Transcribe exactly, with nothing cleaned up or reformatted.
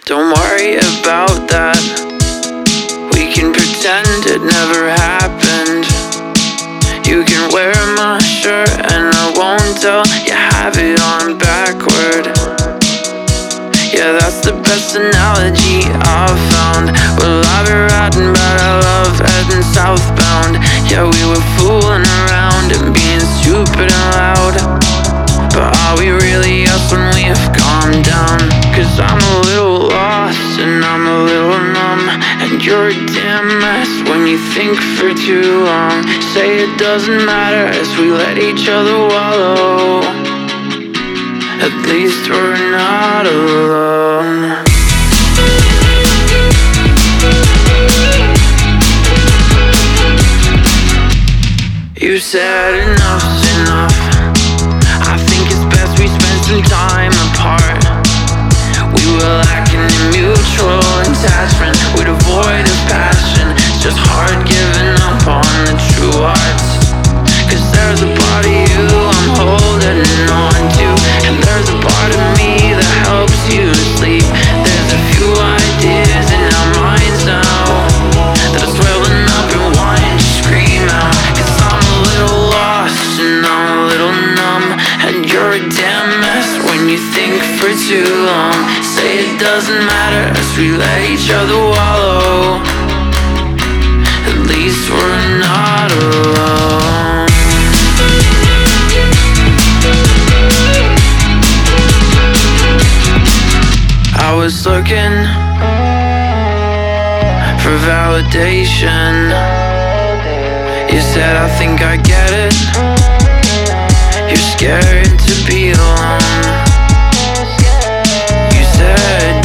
Don't worry about that. We can pretend it never happened. You can wear my shirt and I won't tell you have it on backward. Yeah, that's the best analogy I've found. Well, I've been riding but I love heading southbound. Yeah, we were fooling around and being stupid and loud. But are we really us when we've calmed down? Cause I'm a little lost and I'm a little numb, and you're a damn mess when you think for too long. Say it doesn't matter as we let each other wallow. At least we're not alone. You said enough's enough. I think it's best we spend some time apart. We were lacking in mutual attachment. We'd avoid a passion. It's just hard giving up on the true arts. Cause there's a part of you I'm holding on to, and there's a part of me that helps you sleep. There's a few ideas in our minds now that are swelling up and wanting to scream out. Cause I'm a little lost and I'm a little numb, and you're a damn mess when you think for too long. Say it doesn't matter as we let each other wallow. At least we're not alone. I was looking for validation. You said I think I get it. You're scared to be alone. You said